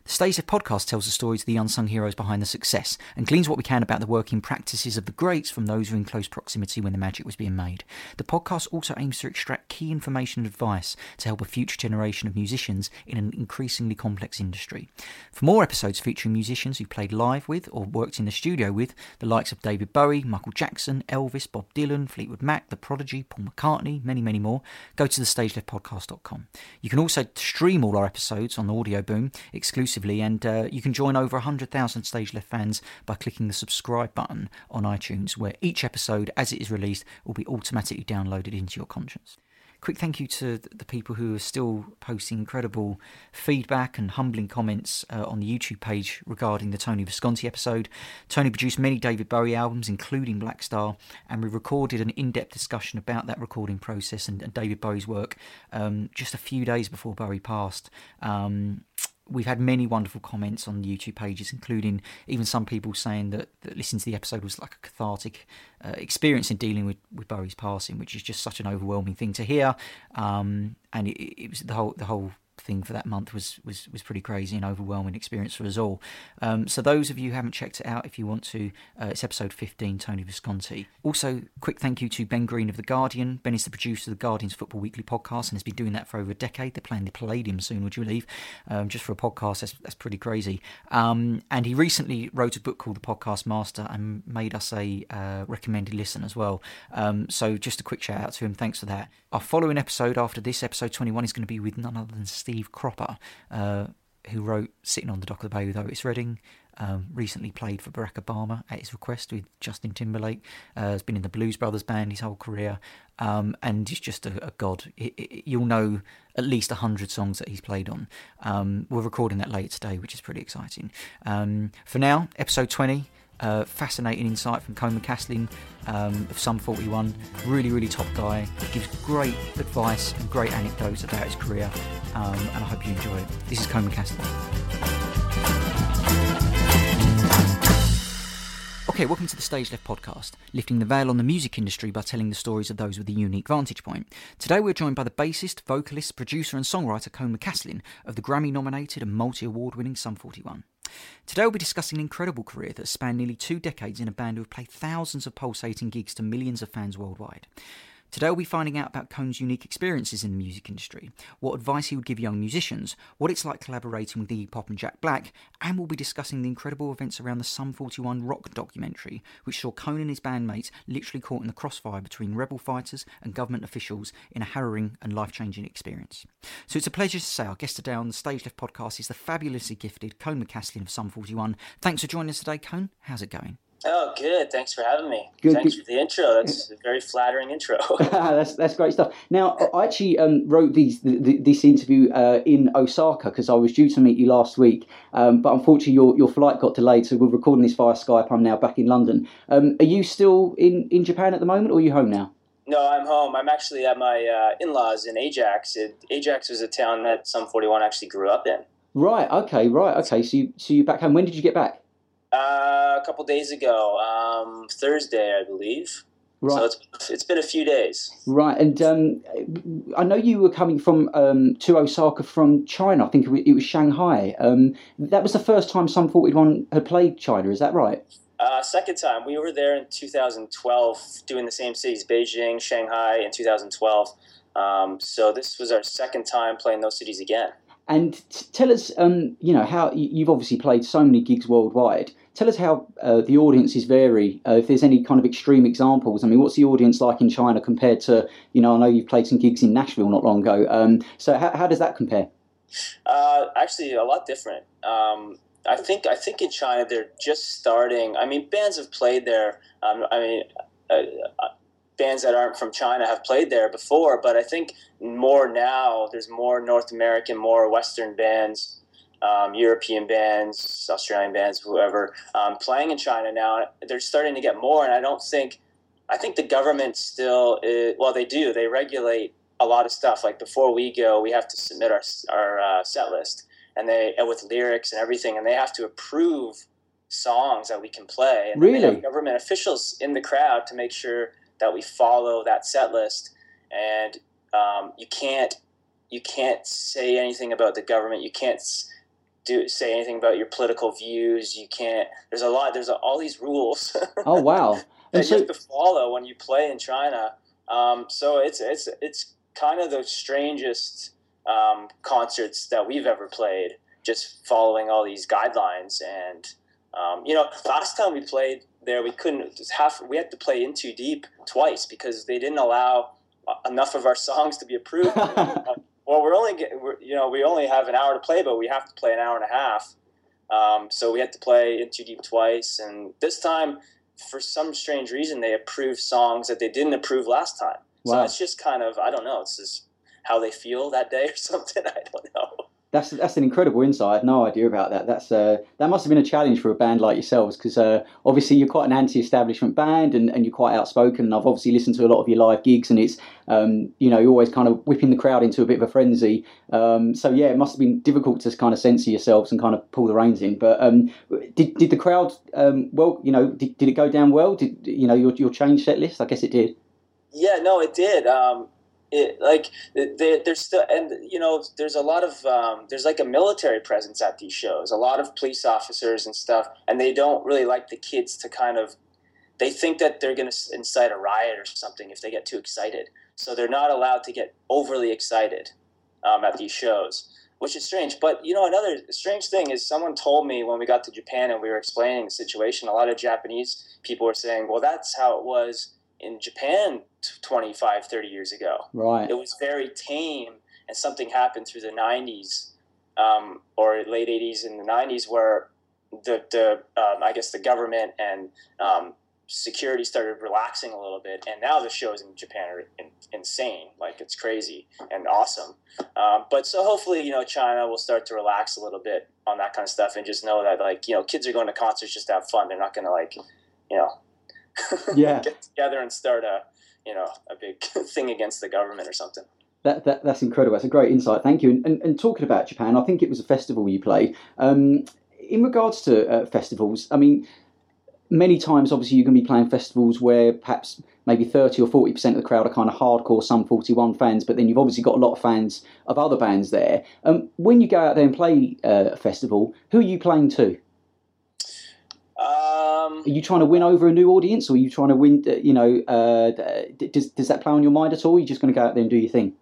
The Stage Left podcast tells the stories of the unsung heroes behind the success and gleans what we can about the working practices of the greats from those who were in close proximity when the magic was being made. The podcast also aims to extract key information and advice to help a future generation of musicians in an increasingly complex industry. For more episodes featuring musicians who played live with or worked in the studio with the likes of David Bowie, Michael Jackson, Elvis, Bob Dylan, Fleetwood Mac, The Prodigy, Paul McCartney, many, many more, go to thestageleftpodcast.com. You can also stream all our episodes on Audio Boom exclusively, and you can join over 100,000 Stage Left fans by clicking the subscribe button on iTunes, where each episode, as it is released, will be automatically downloaded into your conscience. Quick thank you to the people who are still posting incredible feedback and humbling comments on the YouTube page regarding the Tony Visconti episode. Tony produced many David Bowie albums, including Black Star, and we recorded an in-depth discussion about that recording process and David Bowie's work just a few days before Bowie passed. We've had many wonderful comments on the YouTube pages, including even some people saying that listening to the episode was like a cathartic experience in dealing with Bowie's passing, which is just such an overwhelming thing to hear. And it was the whole thing for that month was pretty crazy and overwhelming experience for us all. So those of you who haven't checked it out, if you want to, it's episode 15, Tony Visconti. Also, quick thank you to Ben Green of The Guardian. Ben is the producer of The Guardian's Football Weekly podcast and has been doing that for over a decade. They're playing the Palladium soon, would you believe? Just for a podcast, that's pretty crazy. And he recently wrote a book called The Podcast Master and made us a recommended listen as well. So just a quick shout out to him. Thanks for that. Our following episode after this, episode 21, is going to be with none other than Steve Cropper, who wrote Sitting on the Dock of the Bay with Otis Redding, recently played for Barack Obama at his request with Justin Timberlake, has been in the Blues Brothers band his whole career, and he's just a god. You'll know at least 100 songs that he's played on. We're recording that later today, which is pretty exciting. For now, episode 20, fascinating insight from Colm McCaslin of Sum 41. Really, really top guy. Gives great advice and great anecdotes about his career, and I hope you enjoy it. This is Colm McCaslin. Okay, welcome to the Stage Left podcast, lifting the veil on the music industry by telling the stories of those with a unique vantage point. Today we're joined by the bassist, vocalist, producer and songwriter Colm McCaslin of the Grammy-nominated and multi-award-winning Sum 41. Today we'll be discussing an incredible career that spanned nearly 2 decades in a band who have played thousands of pulsating gigs to millions of fans worldwide. Today we'll be finding out about Colm's unique experiences in the music industry, what advice he would give young musicians, what it's like collaborating with Iggy Pop and Jack Black, and we'll be discussing the incredible events around the Sum 41 rock documentary, which saw Colm and his bandmates literally caught in the crossfire between rebel fighters and government officials in a harrowing and life-changing experience. So it's a pleasure to say our guest today on the Stage Left podcast is the fabulously gifted Colm McCaslin of Sum 41. Thanks for joining us today, Colm. How's it going? Oh, good. Thanks for having me. Good. Thanks for the intro. That's a very flattering intro. That's great stuff. Now, I actually wrote this interview in Osaka because I was due to meet you last week, but unfortunately your flight got delayed, so we're recording this via Skype. I'm now back in London. Are you still in Japan at the moment, or are you home now? No, I'm home. I'm actually at my in-laws in Ajax. Ajax was a town that Sum 41 actually grew up in. Right, okay. So you're back home. When did you get back? A couple days ago, Thursday, I believe. Right. So it's been a few days. Right, and I know you were coming from to Osaka from China. I think it was Shanghai. That was the first time Sum 41 had played China. Is that right? Second time. We were there in 2012, doing the same cities, Beijing, Shanghai, in 2012. So this was our second time playing those cities again. And tell us, how you've obviously played so many gigs worldwide. Tell us how the audiences vary, if there's any kind of extreme examples. I mean, what's the audience like in China compared to, I know you've played some gigs in Nashville not long ago. So how does that compare? Actually, a lot different. I think in China, they're just starting. I mean, bands have played there. Bands that aren't from China have played there before, but I think more now, there's more North American, more Western bands, European bands, Australian bands, whoever, playing in China now. They're starting to get more, and I think the government still, they do. They regulate a lot of stuff. Like before we go, we have to submit our set list, and with lyrics and everything, and they have to approve songs that we can play. And really? They have government officials in the crowd to make sure that we follow that set list, and you can't say anything about the government. You can't say anything about your political views. You can't. There's all these rules Oh wow! And that you so have to follow when you play in China. So it's kind of the strangest concerts that we've ever played. Just following all these guidelines, and last time we played there, we couldn't we had to play In Too Deep twice because they didn't allow enough of our songs to be approved. Well, we only have an hour to play, but we have to play an hour and a half. So we had to play In Too Deep twice, and this time, for some strange reason, they approved songs that they didn't approve last time. So wow. it's just kind of, I don't know, it's just how they feel that day or something. I don't know. That's an incredible insight. I had no idea about that. That must have been a challenge for a band like yourselves, because obviously you're quite an anti-establishment band, and you're quite outspoken. And I've obviously listened to a lot of your live gigs, and it's you're always kind of whipping the crowd into a bit of a frenzy. So yeah, it must have been difficult to kind of censor yourselves and kind of pull the reins in. But did the crowd did it go down well? Did your change set list? I guess it did. Yeah, no, it did. There's still, and there's a lot of there's like a military presence at these shows, a lot of police officers and stuff, and they don't really like the kids to they think that they're going to incite a riot or something if they get too excited, so they're not allowed to get overly excited at these shows, which is strange. But another strange thing is, someone told me when we got to Japan and we were explaining the situation, a lot of Japanese people were saying, well, that's how it was in Japan 25, 30 years ago. Right. It was very tame, and something happened through the 90s or late 80s and the 90s where I guess the government and security started relaxing a little bit, and now the shows in Japan are insane. Like, it's crazy and awesome. But so hopefully, China will start to relax a little bit on that kind of stuff, and just know that, kids are going to concerts just to have fun. They're not going to, yeah, get together and start a big thing against the government or something. That's incredible. That's a great insight. Thank you. And talking about Japan, I think it was a festival you played. In regards to festivals, I mean, many times, obviously, you're going to be playing festivals where perhaps maybe 30 or 40% of the crowd are kind of hardcore Sum 41 fans, but then you've obviously got a lot of fans of other bands there. When you go out there and play a festival, who are you playing to? Are you trying to win over a new audience, or are you trying to win? Does that play on your mind at all? Or are you just going to go out there and do your thing?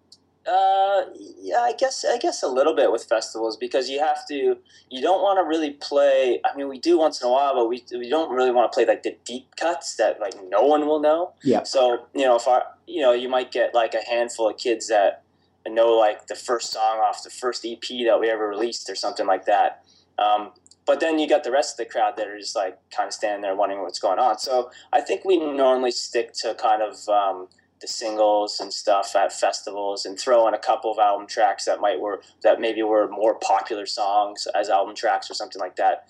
Yeah, I guess a little bit with festivals, because you don't want to really play. I mean, we do once in a while, but we don't really want to play like the deep cuts that like no one will know. Yeah. So you might get like a handful of kids that know like the first song off the first EP that we ever released or something like that. But then you got the rest of the crowd that are just like kind of standing there wondering what's going on. So I think we normally stick to kind of the singles and stuff at festivals, and throw in a couple of album tracks that maybe were more popular songs as album tracks or something like that.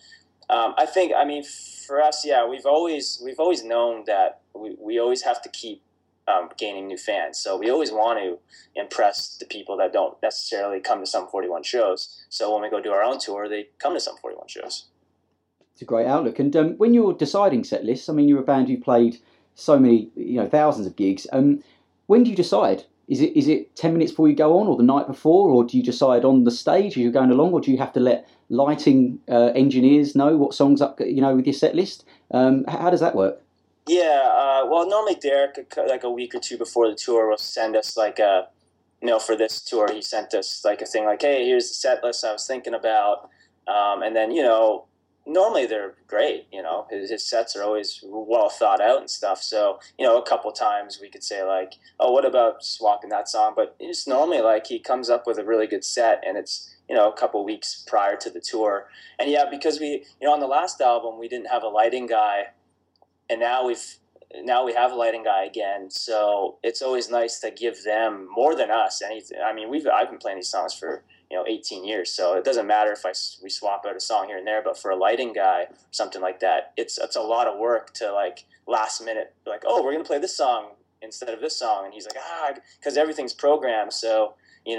I mean, for us, yeah, we've always known that we always have to keep gaining new fans. So we always want to impress the people that don't necessarily come to Sum 41 shows. So when we go do our own tour, they come to Sum 41 shows. It's a great outlook. And when you're deciding set lists, I mean, you're a band who played so many, thousands of gigs. When do you decide? Is it 10 minutes before you go on, or the night before, or do you decide on the stage as you're going along, or do you have to let lighting engineers know what songs up, with your set list? How does that work? Yeah, well, normally Derek, like a week or two before the tour, will send us like for this tour, he sent us like a thing like, hey, here's the set list I was thinking about. And then, normally they're great, his sets are always well thought out and stuff. So, a couple times we could say like, oh, what about swapping that song? But it's normally like he comes up with a really good set, and it's, a couple weeks prior to the tour. And yeah, because we, on the last album, we didn't have a lighting guy. And now we have a lighting guy again, so it's always nice to give them more than us anything. I mean, I've been playing these songs for 18 years, so it doesn't matter if we swap out a song here and there. But for a lighting guy, something like that, it's a lot of work to like last minute, like, oh, we're gonna play this song instead of this song, and he's like, because everything's programmed. So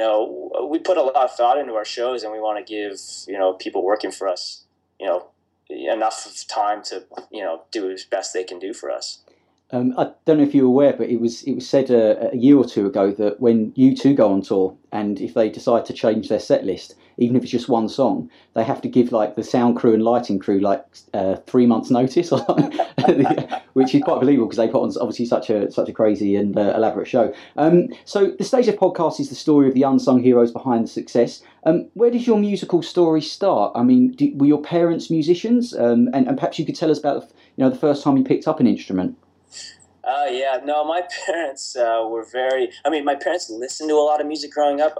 we put a lot of thought into our shows, and we want to give people working for us enough of time to do as best they can do for us. I don't know if you were aware, but it was said a year or two ago that when U2 go on tour, and if they decide to change their set list, even if it's just one song, they have to give like the sound crew and lighting crew like 3 months notice or something, which is quite believable because they put on obviously such a crazy and elaborate show. So the Stage Left podcast is the story of the unsung heroes behind the success. Where does your musical story start? I mean, were your parents musicians? And perhaps you could tell us about the first time you picked up an instrument. Yeah, no, my parents were very. I mean, my parents listened to a lot of music growing up.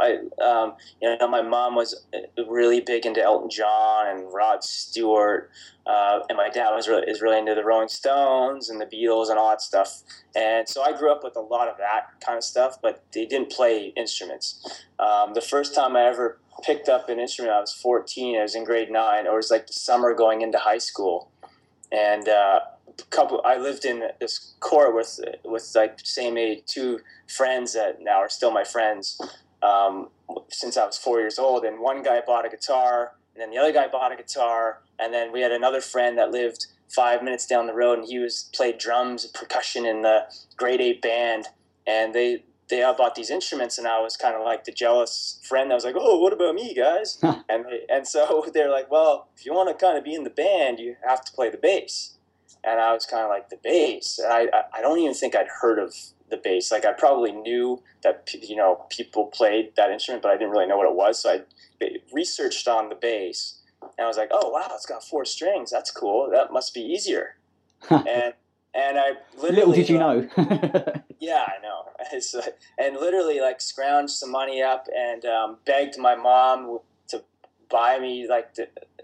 My mom was really big into Elton John and Rod Stewart, and my dad is really into the Rolling Stones and the Beatles and all that stuff. And so I grew up with a lot of that kind of stuff, but they didn't play instruments. The first time I ever picked up an instrument, I was 14. I was in grade 9, or it was like the summer going into high school, and. I lived in this court with like same age 2 friends that now are still my friends since I was 4 years old. And one guy bought a guitar, and then the other guy bought a guitar, and then we had another friend that lived 5 minutes down the road, and he played drums, percussion in the grade 8 band, and they all bought these instruments, and I was kind of like the jealous friend. I was like, oh, what about me, guys? and so they're like, well, if you want to kind of be in the band, you have to play the bass. And I was kind of like, the bass? I don't even think I'd heard of the bass. Like, I probably knew that, people played that instrument, but I didn't really know what it was. So I researched on the bass, and I was like, oh, wow, it's got 4 strings. That's cool. That must be easier. and I literally... Little did you know. Yeah, I know. And literally, like, scrounged some money up and begged my mom to buy me, like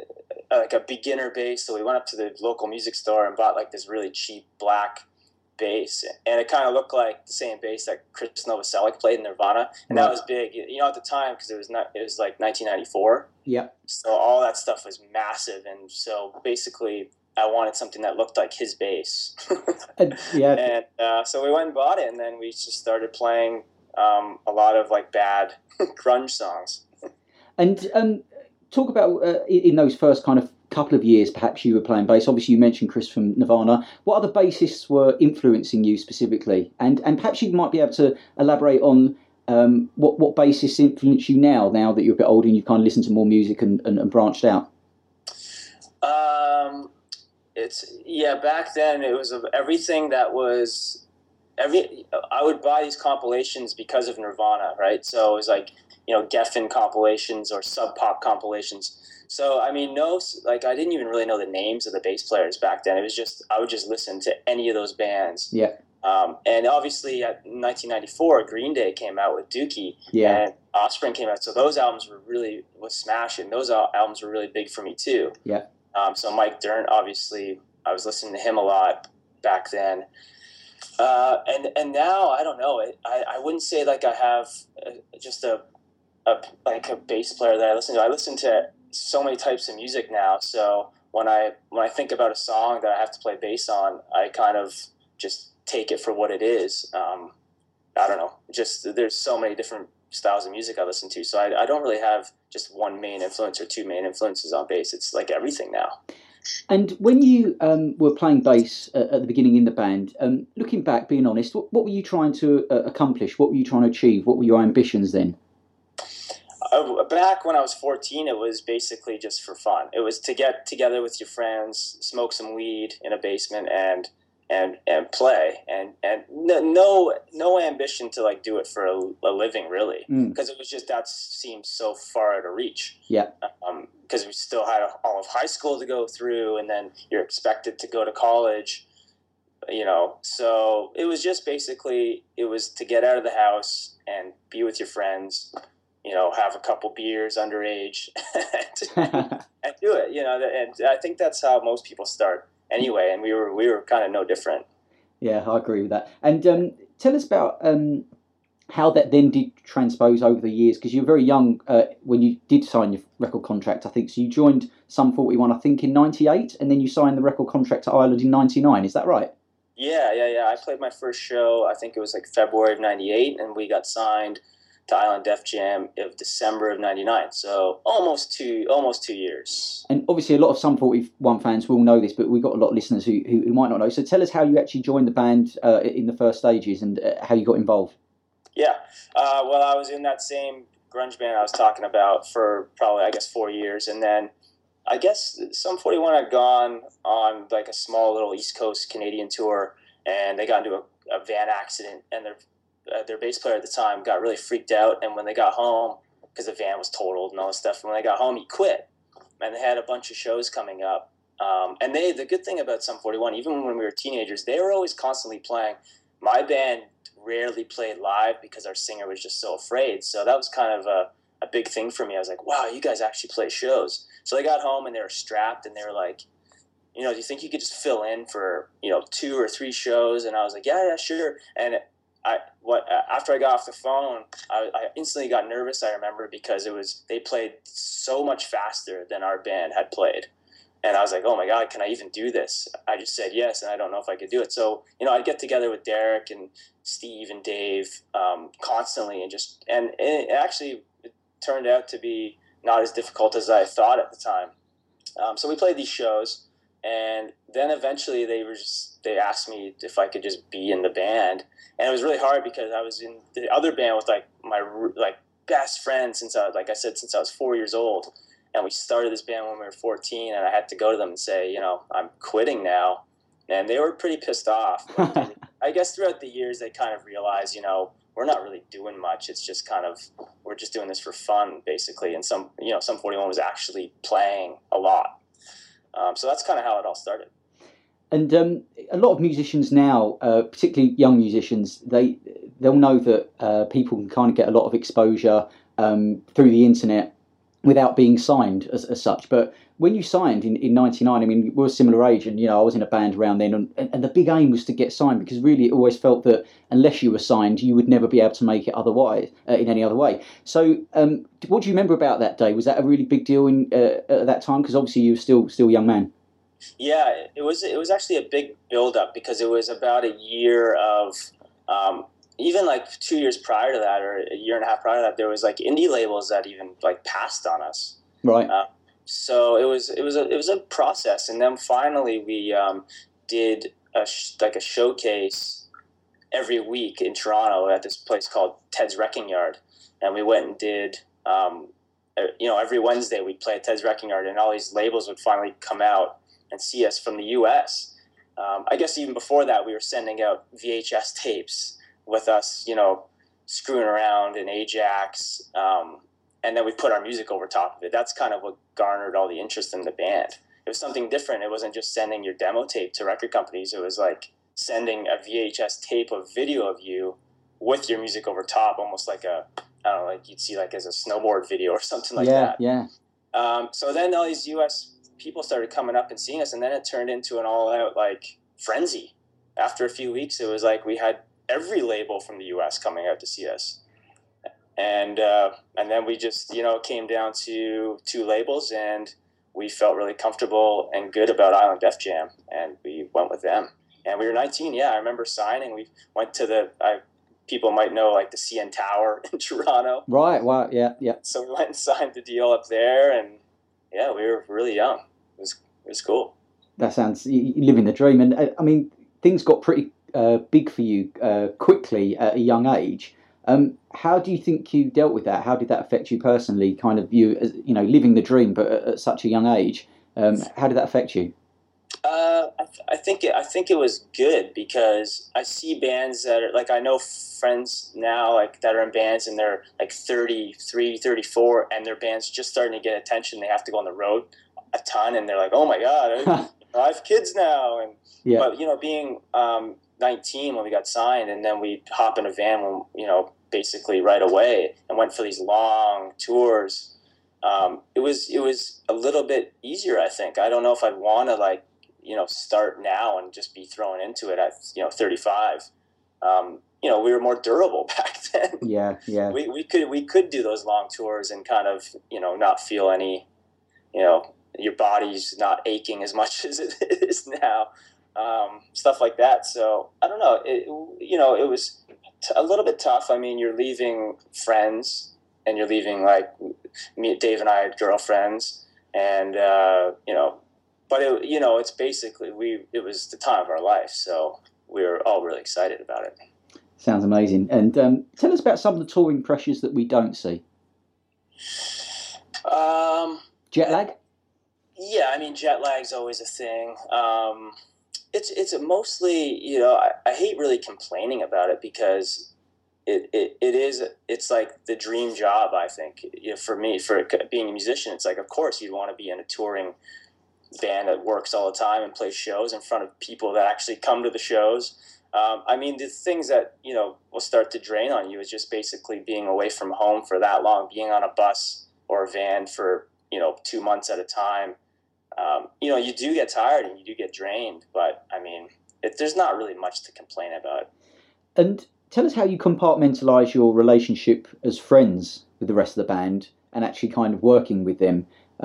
a beginner bass. So we went up to the local music store and bought like this really cheap black bass, and it kind of looked like the same bass that Chris Novoselic played in Nirvana, and that was big, at the time, because it was like 1994. Yeah. So all that stuff was massive, and so basically I wanted something that looked like his bass. Yeah. And so we went and bought it, and then we just started playing a lot of like bad grunge songs. And talk about in those first kind of couple of years, perhaps you were playing bass. Obviously, you mentioned Chris from Nirvana. What other bassists were influencing you specifically? And perhaps you might be able to elaborate on what bassists influence you now that you're a bit older and you've kind of listened to more music and branched out. Back then it was everything that was I would buy these compilations because of Nirvana, right? So it was like, Geffen compilations or Sub Pop compilations. So, I mean, I didn't even really know the names of the bass players back then. It was just, I would just listen to any of those bands. Yeah. And obviously, in 1994, Green Day came out with Dookie. Yeah. And Offspring came out. So those albums was smashing. Those albums were really big for me, too. Yeah. So Mike Dirnt, obviously, I was listening to him a lot back then. And now, I don't know. I wouldn't say like I have just a bass player that I listen to. I listen to so many types of music now. So when I think about a song that I have to play bass on, I kind of just take it for what it is. I don't know. Just there's so many different styles of music I listen to. So I don't really have just one main influence or 2 main influences on bass. It's like everything now. And when you were playing bass at the beginning in the band, looking back, being honest, what were you trying to accomplish? What were you trying to achieve? What were your ambitions then? Back when I was 14, it was basically just for fun. It was to get together with your friends, smoke some weed in a basement, and play, and no ambition to like do it for a living, really, because it was just that seemed so far out of reach. Yeah. Because we still had all of high school to go through, and then you're expected to go to college. So it was just basically, it was to get out of the house and be with your friends, have a couple beers underage and do it, and I think that's how most people start anyway. And we were kind of no different. Yeah, I agree with that. And tell us about how that then did transpose over the years, because you were very young when you did sign your record contract, I think. So you joined Sum 41, I think, in 98, and then you signed the record contract to Ireland in 99. Is that right? Yeah. I played my first show, I think it was like February of 98, and we got signed to Island Def Jam of December of '99. So almost 2 years. And obviously, a lot of Sum 41 fans will know this, but we've got a lot of listeners who might not know. So tell us how you actually joined the band in the first stages and how you got involved. Yeah, well, I was in that same grunge band I was talking about for probably, I guess, 4 years, and then I guess Sum 41 had gone on like a small little East Coast Canadian tour, and they got into a van accident, and their bass player at the time got really freaked out, and when they got home, because the van was totaled and all this stuff, when they got home, he quit, and they had a bunch of shows coming up, and the good thing about Sum 41, even when we were teenagers, they were always constantly playing. My band rarely played live because our singer was just so afraid, so that was kind of a big thing for me. I was like, wow, you guys actually play shows. So they got home and they were strapped, and they were like, do you think you could just fill in for 2 or 3 shows? And I was like, yeah, sure. And after I got off the phone, I instantly got nervous. I remember because they played so much faster than our band had played, and I was like, oh my God, can I even do this? I just said yes, and I don't know if I could do it. So I'd get together with Derek and Steve and Dave constantly, and it actually turned out to be not as difficult as I thought at the time. So we played these shows, and then eventually they asked me if I could just be in the band, and it was really hard because I was in the other band with my best friend since I was 4 years old, and we started this band when we were 14, and I had to go to them and say, I'm quitting now, and they were pretty pissed off. I guess throughout the years they kind of realized, we're not really doing much. It's just we're just doing this for fun, basically. And Sum 41 was actually playing a lot. So that's kind of how it all started. And a lot of musicians now, particularly young musicians, they'll know that people can kind of get a lot of exposure through the internet without being signed as such. But when you signed in 99, I mean, we're a similar age, and I was in a band around then, and the big aim was to get signed, because really it always felt that unless you were signed, you would never be able to make it otherwise in any other way. So what do you remember about that day? Was that a really big deal at that time? Because obviously you were still a young man. Yeah, it was actually a big build-up, because it was about a year of even 2 years prior to that, or a year and a half prior to that, there was indie labels that even passed on us. Right. So it was a process, and then finally we did a showcase every week in Toronto at this place called Ted's Wrecking Yard, and we went and did every Wednesday we'd play at Ted's Wrecking Yard, and all these labels would finally come out and see us from the U.S. I guess even before that, we were sending out VHS tapes with us, screwing around in Ajax, and then we put our music over top of it. That's kind of what garnered all the interest in the band. It was something different. It wasn't just sending your demo tape to record companies. It was sending a VHS tape of video of you with your music over top, almost like you'd see as a snowboard video or something like that. Yeah. So then all these U.S. people started coming up and seeing us, and then it turned into an all-out frenzy. After a few weeks, it was we had every label from the U.S. coming out to see us. And then we just, came down to 2 labels, and we felt really comfortable and good about Island Def Jam, and we went with them. And we were 19, yeah. I remember signing. We went to people might know, the CN Tower in Toronto. Right, wow, yeah. So we went and signed the deal up there, and yeah, we were really young. It was cool. That sounds, you living the dream. And I mean, things got pretty big for you quickly at a young age. How do you think you dealt with that? How did that affect you personally? Kind of you, living the dream, but at such a young age. How did that affect you? I think it was good, because I see bands that are I know friends now that are in bands, and they're 33, 34, and their band's just starting to get attention. They have to go on the road a ton, and they're like, oh my God, I have kids now. And yeah. But being 19 when we got signed, and then we hop in a van basically right away, and went for these long tours. It was a little bit easier, I think. I don't know if I'd want to start now and just be thrown into it at 35. We were more durable back then. Yeah. We could do those long tours and kind of not feel any your body's not aching as much as it is now. Stuff like that. So I don't know. It was a little bit tough. I mean, you're leaving friends, and you're leaving, like, me, Dave and I had girlfriends, and but it's basically it was the time of our life, so we were all really excited about it. Sounds amazing. And tell us about some of the touring pressures that we don't see. Jet lag? Yeah, I mean, jet lag's always a thing. It's mostly, I hate really complaining about it, because it's like the dream job, I think. For me, for being a musician, it's like, of course you'd want to be in a touring band that works all the time and plays shows in front of people that actually come to the shows. I mean, the things that, will start to drain on you is just basically being away from home for that long, being on a bus or a van for, 2 months at a time. You do get tired and you do get drained, but I mean, there's not really much to complain about. And tell us how you compartmentalise your relationship as friends with the rest of the band and actually kind of working with them.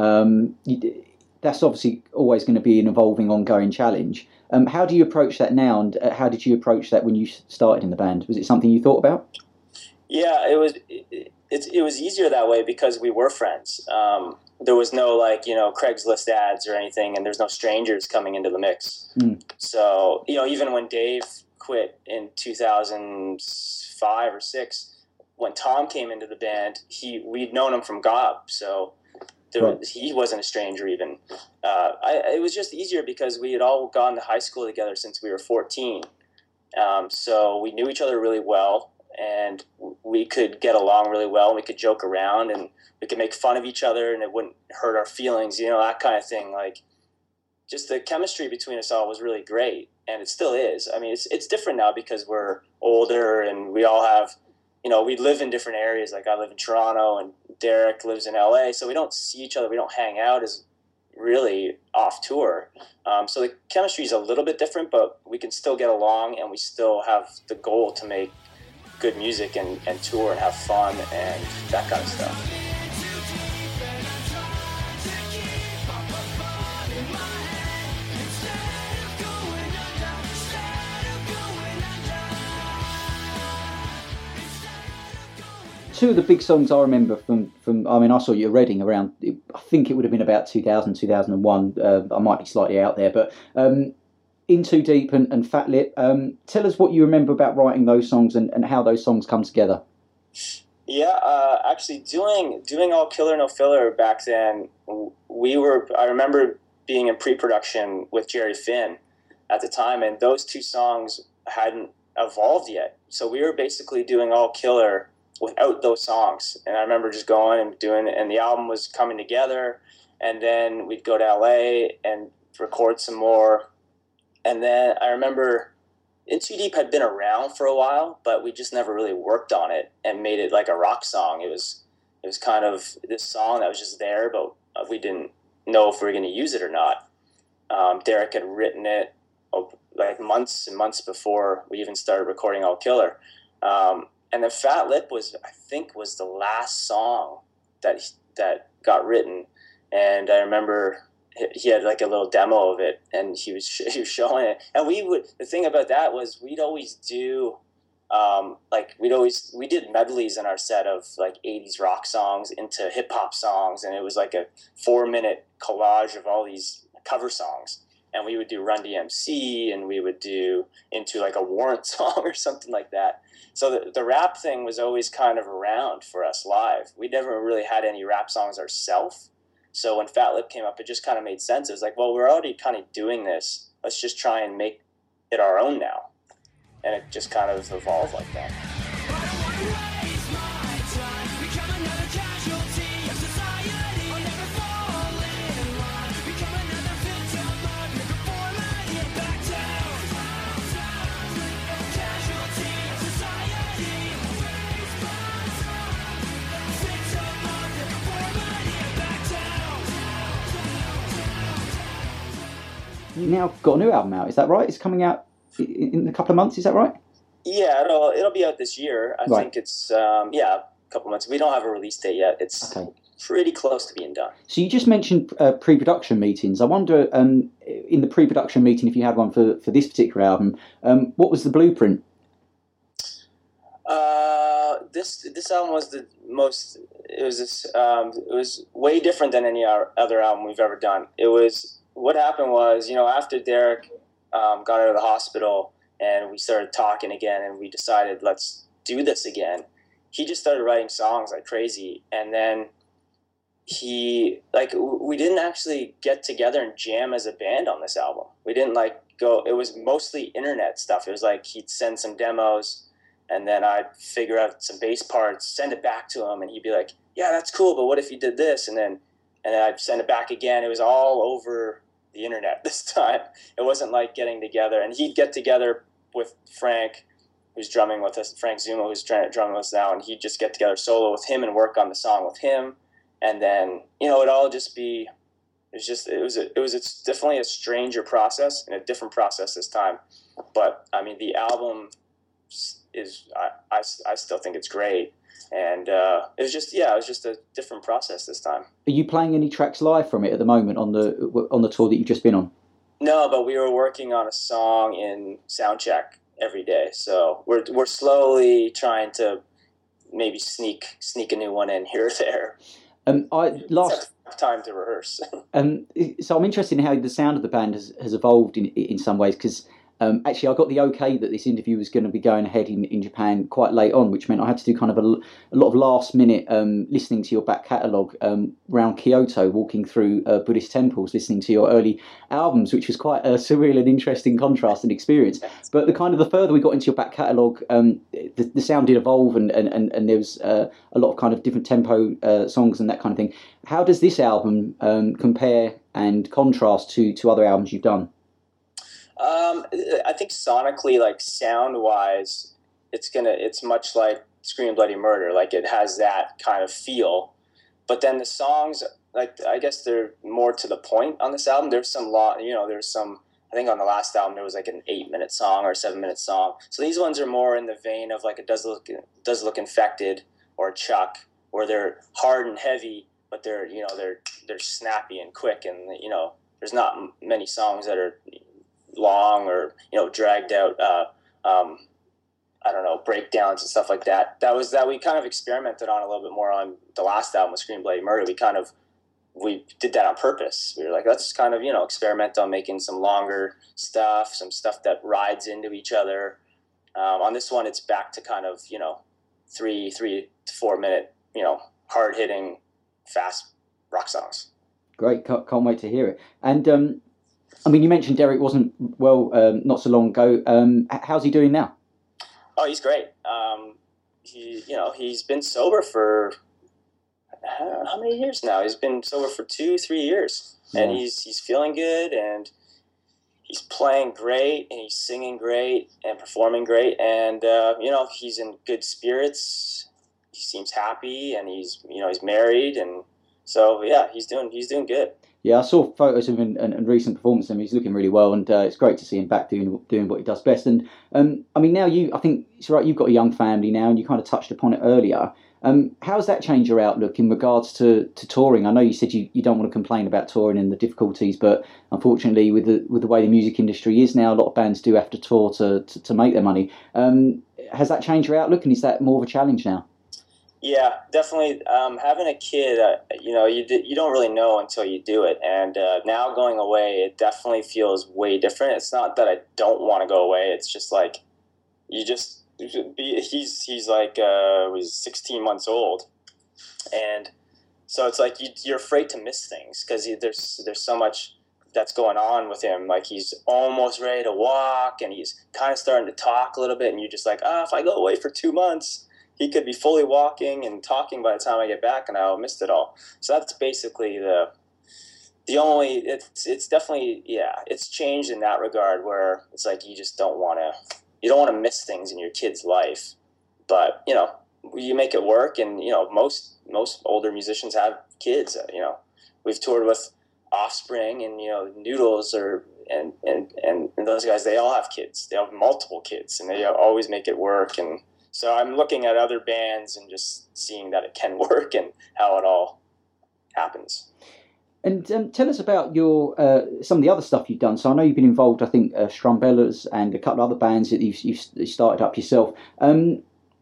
That's obviously always going to be an evolving, ongoing challenge. How do you approach that now, and how did you approach that when you started in the band? Was it something you thought about? Yeah, it was easier that way because we were friends. There was no Craigslist ads or anything, and there's no strangers coming into the mix. So even when Dave quit in 2005 or 6, when Tom came into the band, we'd known him from Gob, so. He wasn't a stranger even. It was just easier because we had all gone to high school together since we were 14. So we knew each other really well, and we could get along really well, and we could joke around, and we could make fun of each other, and it wouldn't hurt our feelings, that kind of thing. Like, just the chemistry between us all was really great, and it still is. I mean, it's different now because we're older, and we all have, we live in different areas. Like, I live in Toronto, and Derek lives in LA, so we don't see each other. We don't hang out as really off tour. So the chemistry is a little bit different, but we can still get along, and we still have the goal to make good music and tour and have fun and that kind of stuff. Two of the big songs I remember from I mean, I saw you at Reading around, I think it would have been about 2000, 2001. I might be slightly out there, but In Too Deep and Fat Lip. Tell us what you remember about writing those songs and how those songs come together. Yeah, actually doing All Killer No Filler back then, I remember being in pre-production with Jerry Finn at the time, and those two songs hadn't evolved yet. So we were basically doing All Killer without those songs, and I remember just going and doing it, and the album was coming together, and then we'd go to LA and record some more, and then I remember In Too Deep had been around for a while, but we just never really worked on it and made it like a rock song. It was kind of this song that was just there, but we didn't know if we were going to use it or not. Derek had written it like months and months before we even started recording All Killer. And then Fat Lip was the last song that got written, and I remember he had like a little demo of it, and he was showing it. And the thing about that was we'd always do we did medleys in our set of like 80s rock songs into hip hop songs, and it was like a 4-minute collage of all these cover songs. And we would do Run DMC, and we would do Into like a Warrant song or something like that. So the rap thing was always kind of around for us live. We never really had any rap songs ourselves. So when Fat Lip came up, it just kind of made sense. It was like, well, we're already kind of doing this. Let's just try and make it our own now. And it just kind of evolved like that. You now got a new album out, is that right? It's coming out in a couple of months, is that right? Yeah, it'll be out this year. I think it's a couple of months. We don't have a release date yet. It's pretty close to being done. So you just mentioned pre-production meetings. I wonder, in the pre-production meeting, if you had one for this particular album, what was the blueprint? this album was the most. It was this. It was way different than any other album we've ever done. It was what happened was, after Derek got out of the hospital and we started talking again, and we decided let's do this again. He just started writing songs like crazy, and then we didn't actually get together and jam as a band on this album. We didn't go. It was mostly internet stuff. It was like he'd send some demos, and then I'd figure out some bass parts, send it back to him, and he'd be like, "Yeah, that's cool, but what if you did this?" And then I'd send it back again. It was all over the internet this time. It wasn't like getting together, and he'd get together with Frank, who's drumming with us, Frank Zuma, who's drumming with us now, and he'd just get together solo with him and work on the song with him. And then, it'd all just be, it's definitely a stranger process and a different process this time. But I mean, the album is, I still think it's great. And it was just a different process this time. Are you playing any tracks live from it at the moment on the tour that you've just been on? No, but we were working on a song in soundcheck every day. So we're slowly trying to maybe sneak a new one in here or there. Last time to rehearse. So I'm interested in how the sound of the band has evolved in some ways, because actually I got the okay that this interview was going to be going ahead in Japan quite late on, which meant I had to do kind of a lot of last minute listening to your back catalogue around Kyoto, walking through Buddhist temples, listening to your early albums, which was quite a surreal and interesting contrast and experience. But the further we got into your back catalogue, the sound did evolve, and there was a lot of kind of different tempo songs and that kind of thing. How does this album compare and contrast to other albums you've done? I think sonically, like sound wise, it's much like Scream Bloody Murder. Like it has that kind of feel, but then the songs, like I guess they're more to the point on this album. There's some I think on the last album there was like an 8-minute song or a 7-minute song. So these ones are more in the vein of like a Does Look Infected or a Chuck, where they're hard and heavy, but they're snappy and quick, and there's not many songs that are long or dragged out breakdowns and stuff like that. That we kind of experimented on a little bit more on the last album with Scream Bloody Murder. We did that on purpose. We were like, let's kind of experiment on making some longer stuff, some stuff that rides into each other. On this one, it's back to kind of 3 to 4 minute hard hitting fast rock songs. Great, can't wait to hear it. And I mean, you mentioned Derek wasn't well not so long ago. How's he doing now? Oh, he's great. He's been sober for how many years now? He's been sober for 2-3 years, and he's feeling good, and he's playing great, and he's singing great, and performing great, and he's in good spirits. He seems happy, and he's married, and so yeah, he's doing good. Yeah, I saw photos of him and recent performances of him. He's looking really well, and it's great to see him back doing what he does best. And I mean, now I think it's right. You've got a young family now, and you kind of touched upon it earlier. How has that changed your outlook in regards to touring? I know you said you don't want to complain about touring and the difficulties, but unfortunately, with the way the music industry is now, a lot of bands do have to tour to make their money. Has that changed your outlook, and is that more of a challenge now? Yeah, definitely. Having a kid, you don't really know until you do it. And now going away, it definitely feels way different. It's not that I don't want to go away. It's just like he's like was 16 months old, and so it's like you're afraid to miss things because there's so much that's going on with him. Like he's almost ready to walk, and he's kind of starting to talk a little bit, and you're just like, if I go away for 2 months, he could be fully walking and talking by the time I get back, and I'll miss it all. So that's basically the only. It's definitely it's changed in that regard where it's like you just don't want to miss things in your kid's life, but you make it work, and most older musicians have kids. We've toured with Offspring and Noodles and those guys. They all have kids. They have multiple kids, and they always make it work. And so I'm looking at other bands and just seeing that it can work and how it all happens. And tell us about your some of the other stuff you've done. So I know you've been involved, I think, Strumbellas and a couple of other bands that you've started up yourself.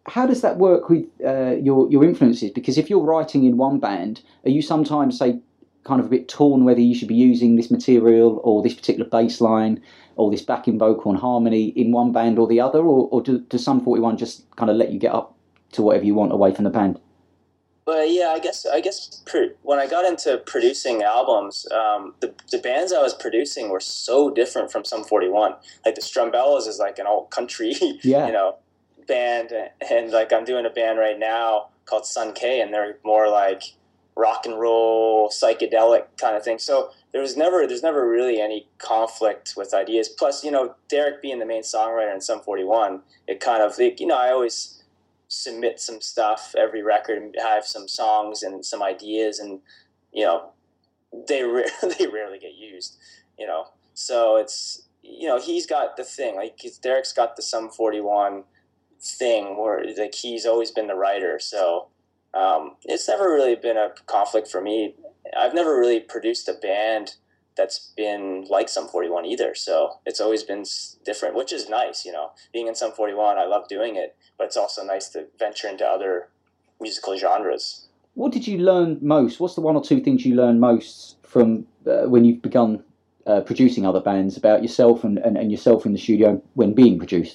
how does that work with your influences? Because if you're writing in one band, are you sometimes, say, kind of a bit torn whether you should be using this material or this particular bass line or this backing vocal and harmony in one band or the other, or does Sum 41 just kind of let you get up to whatever you want away from the band? But yeah, I guess when I got into producing albums, the bands I was producing were so different from Sum 41. Like the Strumbellas is like an old country, Yeah. band, and like I'm doing a band right now called Sun K, and they're more like rock and roll, psychedelic kind of thing. So there's never really any conflict with ideas. Plus, Derek being the main songwriter in Sum 41, it kind of, I always submit some stuff every record and have some songs and some ideas, and they rarely get used. So it's he's got the thing, like Derek's got the Sum 41 thing where like he's always been the writer. So it's never really been a conflict for me. I've never really produced a band that's been like Sum 41 either. So it's always been different, which is nice. Being in Sum 41, I love doing it, but it's also nice to venture into other musical genres. What did you learn most? What's the one or two things you learned most from when you've begun producing other bands about yourself and yourself in the studio when being produced?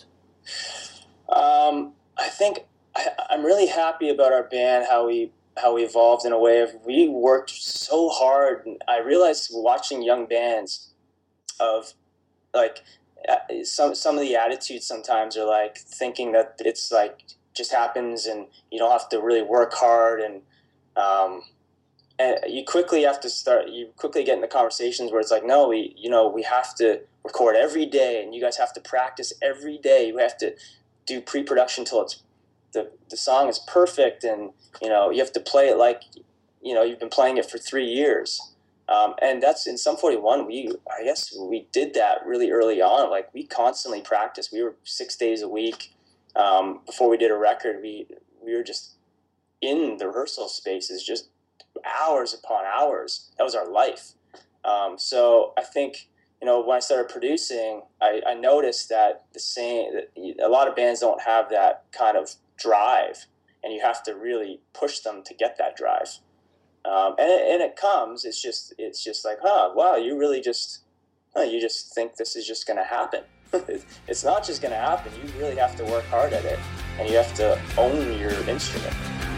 I think I'm really happy about our band, how we evolved in a way of we worked so hard. And I realized watching young bands of like some of the attitudes sometimes are like thinking that it's like just happens and you don't have to really work hard, and you quickly get into conversations where it's like, no, we have to record every day, and you guys have to practice every day. You have to do pre-production till it's the song is perfect, and you have to play it like you've been playing it for 3 years. And that's in Sum 41. I guess we did that really early on. Like we constantly practiced. We were 6 days a week. Before we did a record, we were just in the rehearsal spaces, just hours upon hours. That was our life. So I think when I started producing, I noticed that a lot of bands don't have that kind of drive, and you have to really push them to get that drive. And it comes. It's just like, wow, you really just think this is just going to happen. It's not just going to happen. You really have to work hard at it, and you have to own your instrument.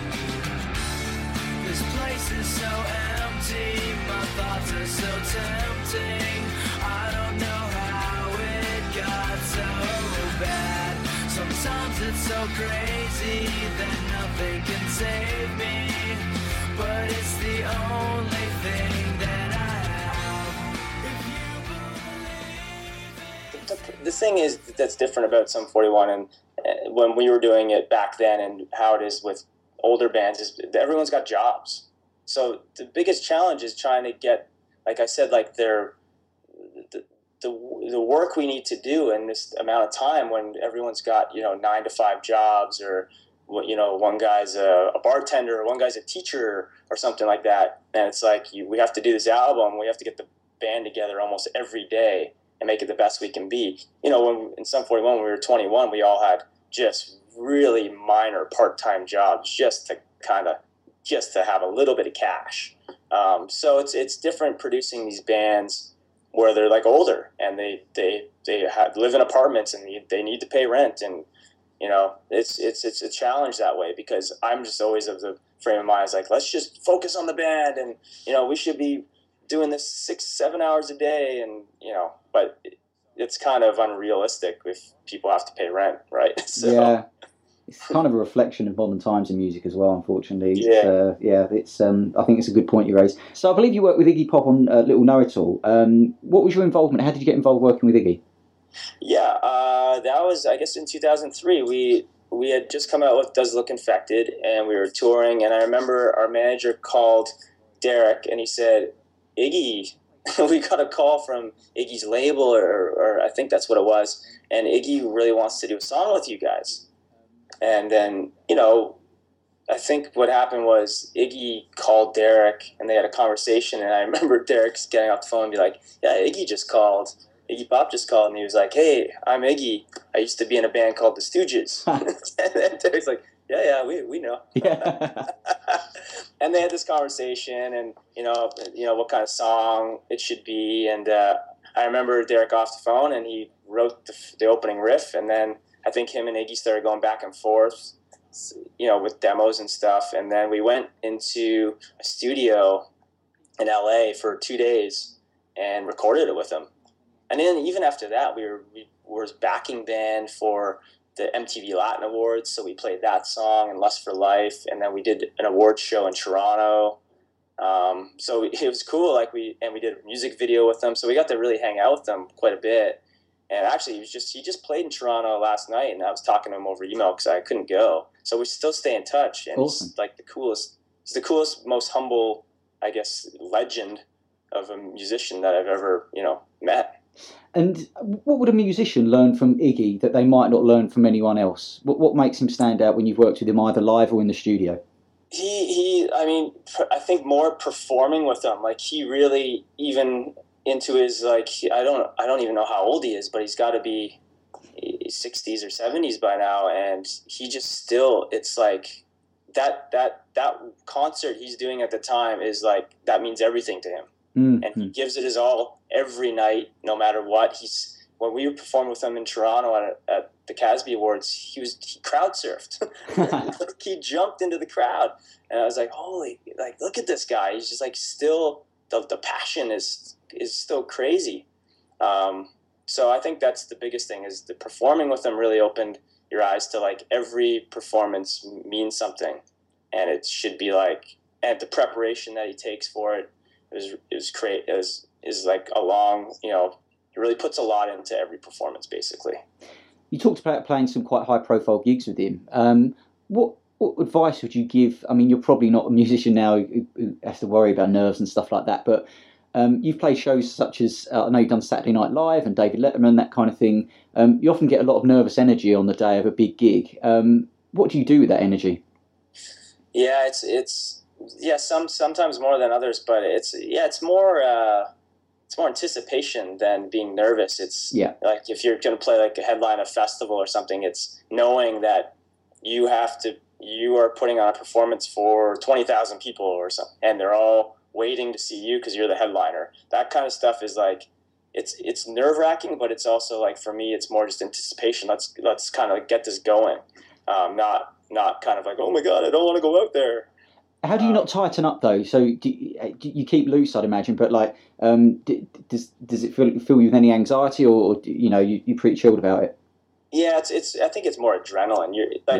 This place is so empty. My thoughts are so tempting. I don't know how it got so bad. Sometimes it's so crazy that nothing can save me. But it's the only thing that I have. The thing is that's different about Sum 41 and when we were doing it back then, and how it is with older bands, is everyone's got jobs. So the biggest challenge is trying to get, like I said, like the work we need to do in this amount of time when everyone's got 9 to 5 jobs, or one guy's a bartender, or one guy's a teacher, or something like that. And it's like we have to do this album. We have to get the band together almost every day and make it the best we can be. When in Sum 41, when we were 21, we all had just really minor part-time jobs just to have a little bit of cash. So it's different producing these bands where they're like older and they live in apartments and they need to pay rent, and it's a challenge that way, because I'm just always of the frame of mind is like, let's just focus on the band, and we should be doing this 6-7 hours a day, and but it's kind of unrealistic if people have to pay rent, right? So, yeah, it's kind of a reflection of modern times in music as well, unfortunately. Yeah. It's I think it's a good point you raised. So I believe you worked with Iggy Pop on Little Know It All. What was your involvement? How did you get involved working with Iggy? Yeah, that was, I guess, in 2003. We had just come out with Does Look Infected, and we were touring, and I remember our manager called Derek, and he said, Iggy, we got a call from Iggy's label, or I think that's what it was, and Iggy really wants to do a song with you guys. And then, I think what happened was Iggy called Derek, and they had a conversation, and I remember Derek getting off the phone and be like, yeah, Iggy just called. Iggy Pop just called and he was like, "Hey, I'm Iggy. I used to be in a band called the Stooges." And then Terry's like, "Yeah, we know." Yeah. And they had this conversation, and what kind of song it should be. And I remember Derek off the phone, and he wrote the opening riff, and then I think him and Iggy started going back and forth, with demos and stuff. And then we went into a studio in LA for 2 days and recorded it with him. And then even after that, we were backing band for the MTV Latin Awards, so we played that song and Lust for Life, and then we did an awards show in Toronto. So it was cool. We did a music video with them, so we got to really hang out with them quite a bit. And actually, he just played in Toronto last night, and I was talking to him over email because I couldn't go. So we still stay in touch, and awesome. He's like the coolest, most humble, I guess, legend of a musician that I've ever met. And what would a musician learn from Iggy that they might not learn from anyone else? What makes him stand out when you've worked with him either live or in the studio? I think more performing with him. He really, even into his, I don't even know how old he is, but he's got to be 60s or 70s by now, and he just still, it's like that concert he's doing at the time is that means everything to him. Mm-hmm. And he gives it his all every night, no matter what. When we performed with him in Toronto at the Casby Awards, he crowd surfed. He jumped into the crowd, and I was like, "Holy! Look at this guy. He's just still the passion is still crazy." So I think that's the biggest thing, is the performing with him really opened your eyes to every performance means something, and it should be and the preparation that he takes for it is a long, it really puts a lot into every performance, basically. You talked about playing some quite high-profile gigs with him. What advice would you give? I mean, you're probably not a musician now who has to worry about nerves and stuff like that, but you've played shows such as, I know you've done Saturday Night Live and David Letterman, that kind of thing. You often get a lot of nervous energy on the day of a big gig. What do you do with that energy? Yeah, sometimes more than others, but it's more anticipation than being nervous. It's if you're going to play a headline a festival or something, it's knowing that you are putting on a performance for 20,000 people or something, and they're all waiting to see you because you're the headliner. That kind of stuff is it's nerve-wracking, but it's also for me, it's more just anticipation. Let's kind of get this going, not kind of oh my God, I don't want to go out there. How do you not tighten up though? So do you keep loose, I'd imagine, but does it fill you with any anxiety, or you pretty chilled about it? Yeah, I think it's more adrenaline.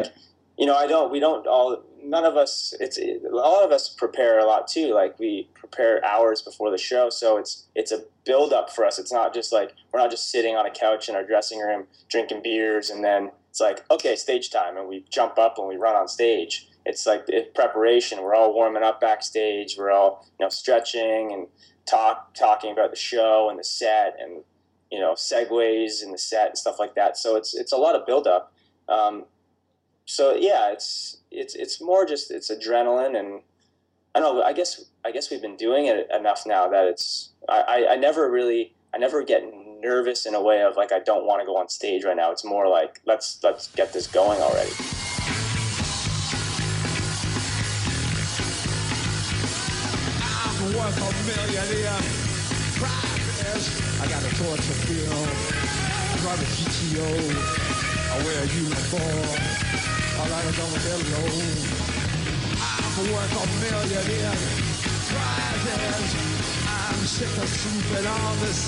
None of us. A lot of us prepare a lot too. We prepare hours before the show, so it's a build up for us. It's not just we're not just sitting on a couch in our dressing room drinking beers and then it's okay, stage time, and we jump up and we run on stage. It's preparation. We're all warming up backstage. We're all stretching and talking about the show and the set and segues in the set and stuff like that. So it's a lot of build up. So yeah, it's more just it's adrenaline, and I don't know. I guess we've been doing it enough now that I never get nervous in a way of I don't want to go on stage right now. It's more let's get this going already. Worth $1 million. I got a torch to fill. I drive a GTO. I wear a uniform. I like a double hello. I'm worth $1 million. Prizes. I'm sick of sleeping on the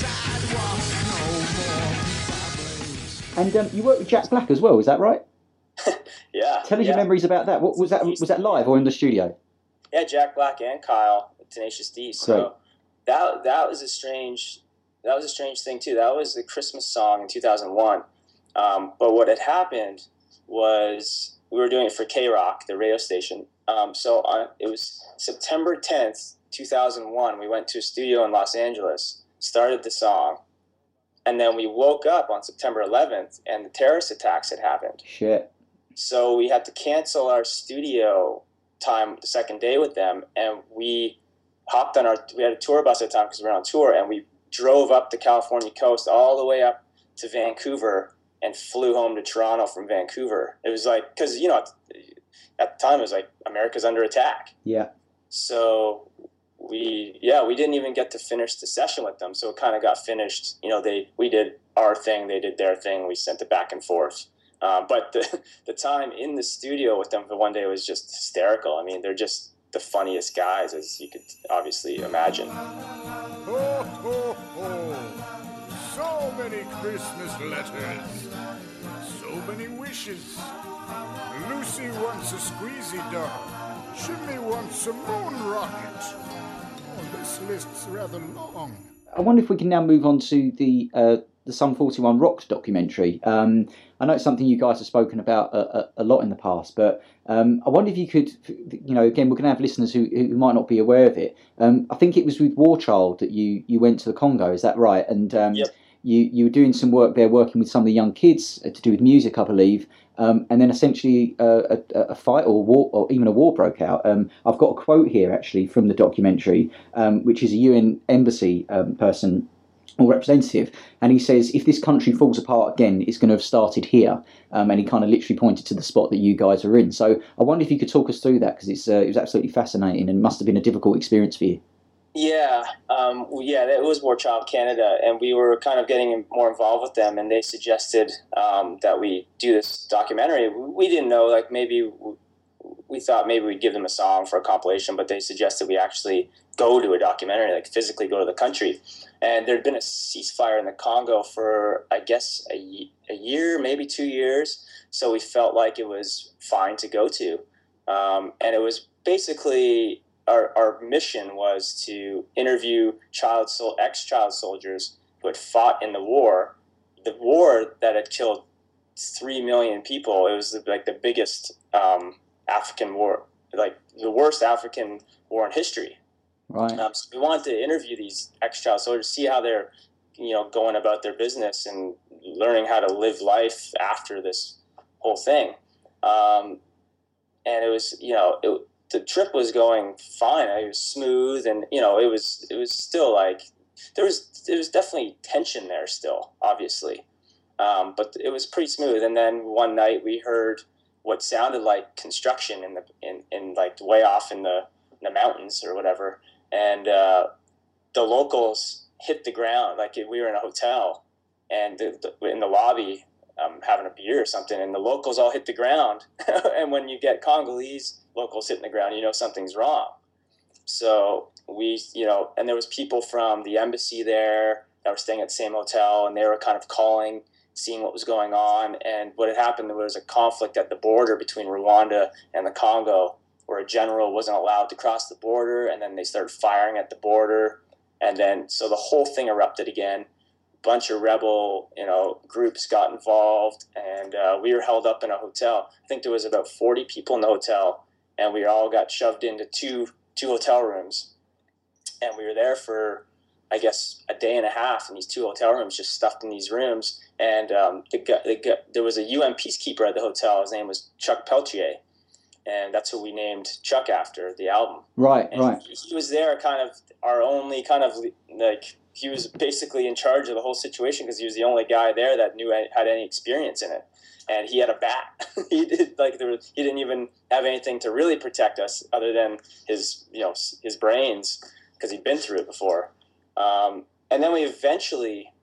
sidewalk. No more. And you worked with Jack Black as well, is that right? Yeah. Tell us your memories about that. What was that? Was that live or in the studio? Yeah, Jack Black and Kyle, Tenacious D. So that was a strange thing too. That was the Christmas song in 2001. But what had happened was we were doing it for K-Rock, the radio station. It was September 10th, 2001. We went to a studio in Los Angeles, started the song, and then we woke up on September 11th, and the terrorist attacks had happened. Shit. So we had to cancel our studio time the second day with them, and we hopped on we had a tour bus at the time because we were on tour, and we drove up the California coast all the way up to Vancouver and flew home to Toronto from Vancouver. It was like, because, you know, at the time it was like America's under attack. Yeah. So we didn't even get to finish the session with them. So it kind of got finished. You know, we did our thing, they did their thing. We sent it back and forth. But the time in the studio with them for one day was just hysterical. I mean, they're just the funniest guys, as you could obviously imagine. Ho, ho, ho. So many Christmas letters. So many wishes. Lucy wants a squeezy doll. Jimmy wants a moon rocket. Oh, this list's rather long. I wonder if we can now move on to the Sum 41 Rocks documentary. I know it's something you guys have spoken about a lot in the past, but I wonder if you could, you know, again, we're going to have listeners who might not be aware of it. I think it was with War Child that you went to the Congo, is that right? And yep. You were doing some work there, working with some of the young kids to do with music, I believe. And then essentially a fight or war, or even a war broke out. I've got a quote here actually from the documentary, which is a UN embassy person or representative, and he says, if this country falls apart again, it's going to have started here. And he kind of literally pointed to the spot that you guys are in. So I wonder if you could talk us through that, because it was absolutely fascinating and must have been a difficult experience for you. Yeah, it was War Child Canada, and we were kind of getting more involved with them, and they suggested that we do this documentary. We didn't know, like, maybe we thought maybe we'd give them a song for a compilation, but they suggested we actually go to a documentary, like physically go to the country. And there'd been a ceasefire in the Congo for, I guess, a year, maybe 2 years, so we felt like it was fine to go to. And it was basically... Our mission was to interview ex-child soldiers who had fought in the war that had killed 3 million people. It was like the biggest African war, like the worst African war in history. Right. So we wanted to interview these ex-child soldiers, see how they're, you know, going about their business and learning how to live life after this whole thing. And it was, you know, the trip was going fine. It was smooth, and you know, it was still like there was definitely tension there still, obviously, but it was pretty smooth. And then one night we heard what sounded like construction in like way off in the mountains or whatever, and the locals hit the ground. Like we were in a hotel, and in the lobby, having a beer or something, and the locals all hit the ground. And when you get Congolese locals hitting the ground, you know something's wrong. So we, you know, and there was people from the embassy there that were staying at the same hotel, and they were kind of calling, seeing what was going on. And what had happened, there was a conflict at the border between Rwanda and the Congo, where a general wasn't allowed to cross the border, and then they started firing at the border, and then so the whole thing erupted again. Bunch of rebel, you know, groups got involved, and we were held up in a hotel. I think there was about 40 people in the hotel, and we all got shoved into two hotel rooms, and we were there for, I guess, a day and a half in these 2 hotel rooms, just stuffed in these rooms. And there was a UN peacekeeper at the hotel. His name was Chuck Peltier, and that's who we named Chuck after the album. Right, and right. He was there, kind of our only kind of like. He was basically in charge of the whole situation because he was the only guy there that had any experience in it, and he had a bat. He didn't even have anything to really protect us other than his brains, because he'd been through it before. And then we eventually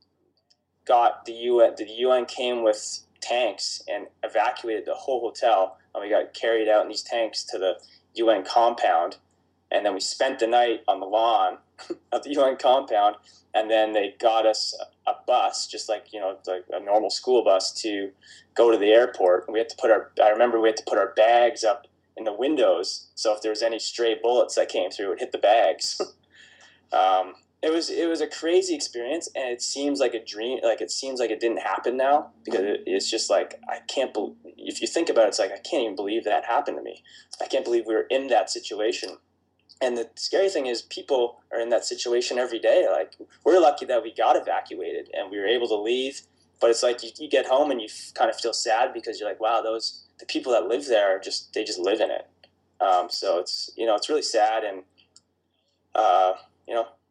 got the UN. The UN came with tanks and evacuated the whole hotel, and we got carried out in these tanks to the UN compound. And then we spent the night on the lawn of the UN compound, and then they got us a bus, just like, you know, like a normal school bus, to go to the airport. And we had to I remember we had to put our bags up in the windows, so if there was any stray bullets that came through, it would hit the bags. It was a crazy experience, and it seems like a dream. Like, it seems like it didn't happen now, because it's just like, I can't believe, if you think about it, it's like, I can't even believe that happened to me. I can't believe we were in that situation. And the scary thing is, people are in that situation every day. Like, we're lucky that we got evacuated and we were able to leave. But it's like you get home and you kind of feel sad, because you're like, wow, the people that live there they just live in it. So it's, you know, it's really sad. And you know,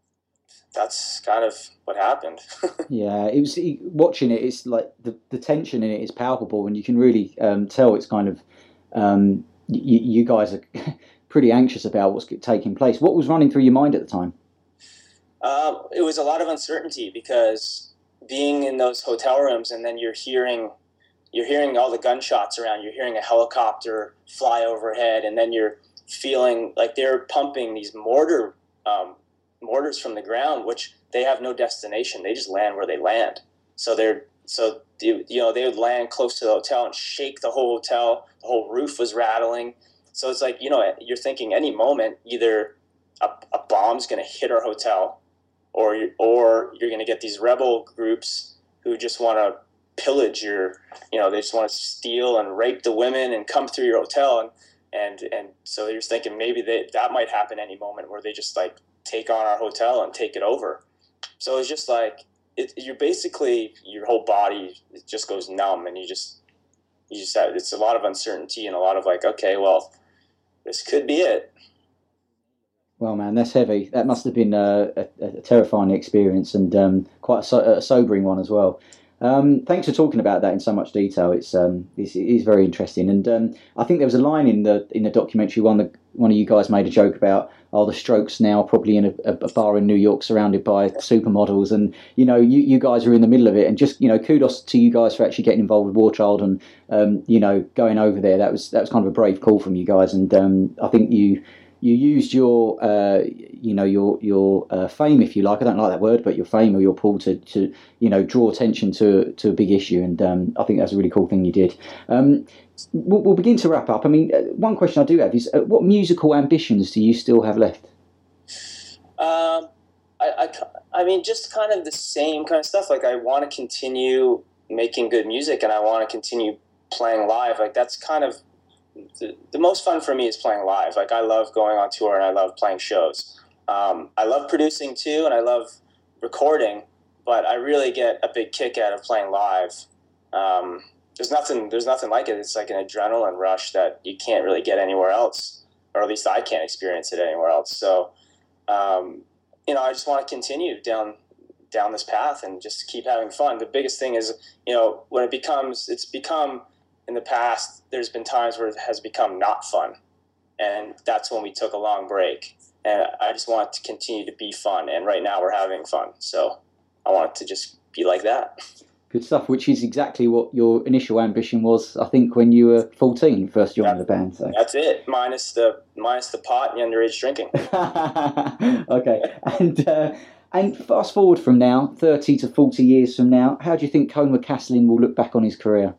that's kind of what happened. Yeah, it was watching it. It's like the tension in it is palpable, and you can really tell it's kind of you guys are pretty anxious about what's taking place. What was running through your mind at the time? It was a lot of uncertainty because being in those hotel rooms, and then you're hearing all the gunshots around. You're hearing a helicopter fly overhead, and then you're feeling like they're pumping these mortars from the ground, which they have no destination. They just land where they land. So they would land close to the hotel and shake the whole hotel. The whole roof was rattling. So it's like, you're thinking any moment either a bomb's going to hit our hotel, or you're going to get these rebel groups who just want to pillage they just want to steal and rape the women and come through your hotel, and so you're thinking maybe that might happen any moment, where they just like take on our hotel and take it over. So it's just like you're basically, your whole body, it just goes numb, and you just have, it's a lot of uncertainty and a lot of like, okay, well, this could be it. Well, man, that's heavy. That must have been a terrifying experience, and quite a sobering one as well. Thanks for talking about that in so much detail. It is very interesting, and I think there was a line in the documentary. One of you guys made a joke about, the Strokes now probably in a bar in New York surrounded by supermodels, and you guys are in the middle of it. And just kudos to you guys for actually getting involved with War Child and going over there. That was kind of a brave call from you guys, and I think you used your fame, if you like. I don't like that word, but your fame or your pull to draw attention to a big issue, and I think that's a really cool thing you did. We'll begin to wrap up. I mean, one question I do have is, what musical ambitions do you still have left? I mean, just kind of the same kind of stuff. Like, I want to continue making good music, and I want to continue playing live. Like, that's kind of the most fun for me is playing live. Like, I love going on tour, and I love playing shows. I love producing too, and I love recording, but I really get a big kick out of playing live. There's nothing like it. It's like an adrenaline rush that you can't really get anywhere else, or at least I can't experience it anywhere else. So, I just want to continue down this path and just keep having fun. The biggest thing is, when it's become in the past, there's been times where it has become not fun, and that's when we took a long break. And I just want it to continue to be fun, and right now we're having fun, so I want it to just be like that. Good stuff, which is exactly what your initial ambition was, I think, when you were 14, first joined the band. So that's it, minus the pot and the underage drinking. Okay, and fast forward from now, 30 to 40 years from now, how do you think Colm McCaslin will look back on his career?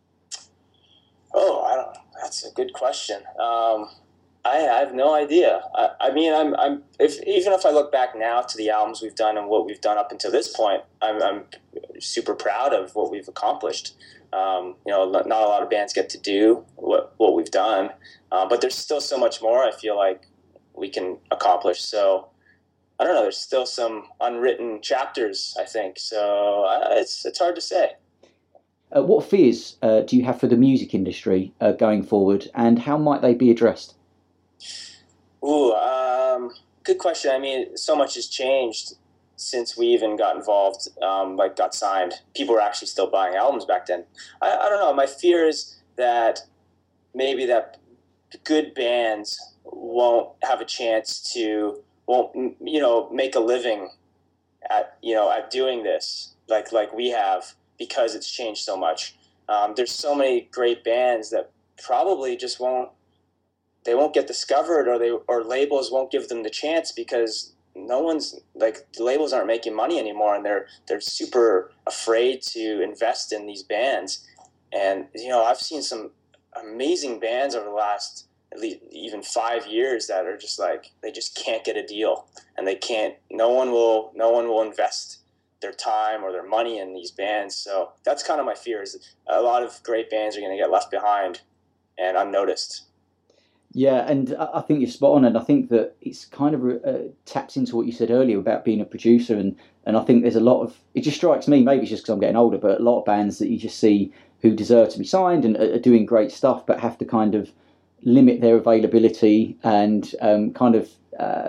Oh, that's a good question. I have no idea. I mean, even if I look back now to the albums we've done and what we've done up until this point, I'm super proud of what we've accomplished. Not a lot of bands get to do what we've done, but there's still so much more I feel like we can accomplish. So I don't know. There's still some unwritten chapters, I think. So it's hard to say. What fears do you have for the music industry going forward, and how might they be addressed? Ooh, good question. I mean, so much has changed since we even got involved, got signed. People were actually still buying albums back then. I don't know. My fear is that maybe that good bands won't have a chance to, make a living at doing this like we have, because it's changed so much. There's so many great bands that probably just won't get discovered, or labels won't give them the chance, because the labels aren't making money anymore, and they're super afraid to invest in these bands. And I've seen some amazing bands over the last at least even 5 years that are just like, they just can't get a deal, and no one will invest their time or their money in these bands. So that's kind of my fear, is a lot of great bands are going to get left behind and unnoticed. Yeah, and I think you're spot on, and I think that it's kind of taps into what you said earlier about being a producer, and I think there's a lot of, it just strikes me, maybe it's just because I'm getting older, but a lot of bands that you just see who deserve to be signed and are doing great stuff, but have to kind of limit their availability and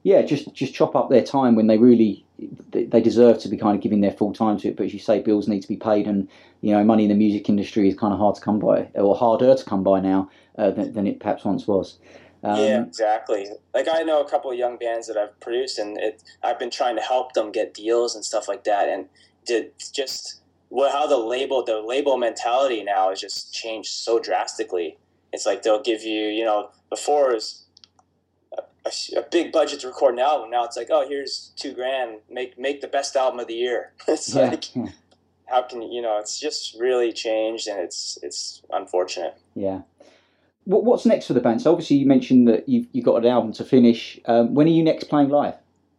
yeah, just chop up their time when they deserve to be kind of giving their full time to it. But as you say, bills need to be paid, and money in the music industry is kind of hard to come by, or harder to come by now than it perhaps once was. Yeah, exactly. Like I know a couple of young bands that I've produced, and I've been trying to help them get deals and stuff like that, and how the label mentality now has just changed so drastically. It's like they'll give you, before it was a big budget to record an album. Now it's like, oh, here's $2,000, make the best album of the year. It's how can it's just really changed, and it's unfortunate. Yeah. What's next for the band? So obviously you mentioned that you've got an album to finish. When are you next playing live?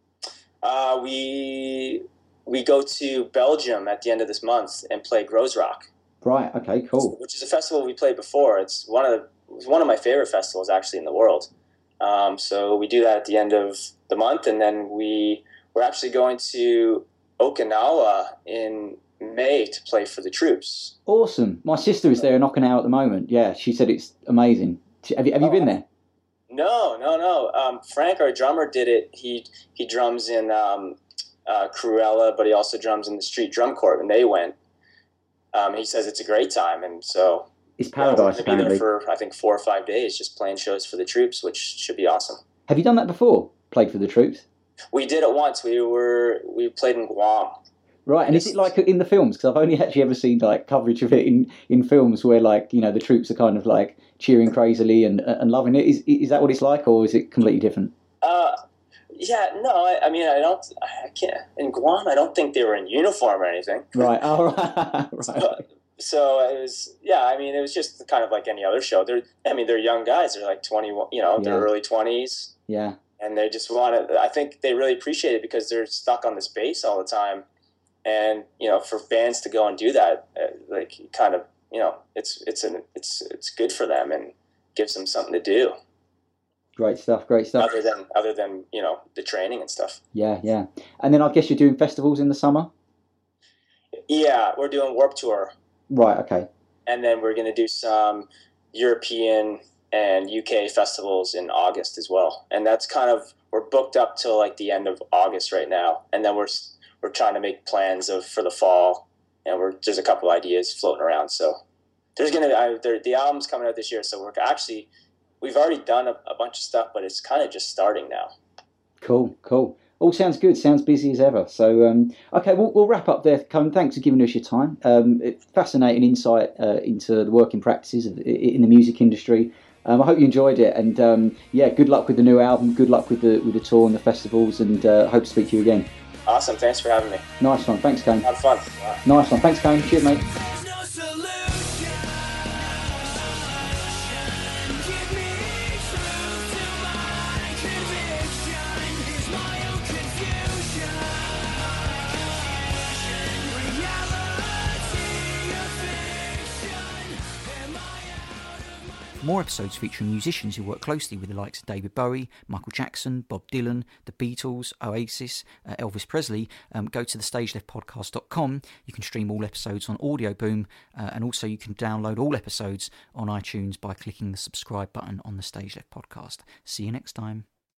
We go to Belgium at the end of this month and play Groesrock. Right. Okay. Cool. Which is a festival we played before. It's one of my favorite festivals actually in the world. So we do that at the end of the month, and then we're actually going to Okinawa in May to play for the Troops. Awesome. My sister is there in Okinawa at the moment. Yeah, she said it's amazing. Have you been there? No. Frank, our drummer, did it. He drums in Cruella, but he also drums in the Street Drum Corps, and they went. He says it's a great time, and so it's paradise. We're going to be there for I think 4 or 5 days, just playing shows for the Troops, which should be awesome. Have you done that before? Played for the Troops? We did it once. We played in Guam. Right, and is it like in the films? Because I've only actually ever seen like coverage of it in films where like the troops are kind of like cheering crazily and loving it. Is that what it's like, or is it completely different? Yeah, no. I mean, I can't. In Guam, I don't think they were in uniform or anything. Right. All right. Right. So it was. Yeah, I mean, it was just kind of like any other show. They're young guys. They're like 21. They're early 20s. Yeah. And they just want to. I think they really appreciate it because they're stuck on this base all the time. And for bands to go and do that, like kind of, it's good for them and gives them something to do. Great stuff. Other than the training and stuff. Yeah. And then I guess you're doing festivals in the summer. Yeah, we're doing Warped Tour. Right. Okay. And then we're going to do some European and UK festivals in August as well. And that's we're booked up till like the end of August right now, and then we're trying to make plans for the fall, and there's a couple ideas floating around. So there's the album's coming out this year. So we've already done a bunch of stuff, but it's kind of just starting now. Cool. All sounds good. Sounds busy as ever. So okay, we'll wrap up there. Colin, thanks for giving us your time. Fascinating insight into the working practices in the music industry. I hope you enjoyed it, and good luck with the new album. Good luck with the tour and the festivals, and hope to speak to you again. Awesome. Thanks for having me. Nice one. Thanks, Kane. Have fun. Nice one. Thanks, Kane. Cheers, mate. For more episodes featuring musicians who work closely with the likes of David Bowie, Michael Jackson, Bob Dylan, The Beatles, Oasis, Elvis Presley, go to thestageleftpodcast.com. You can stream all episodes on Audio Boom, and also you can download all episodes on iTunes by clicking the subscribe button on the Stage Left Podcast. See you next time.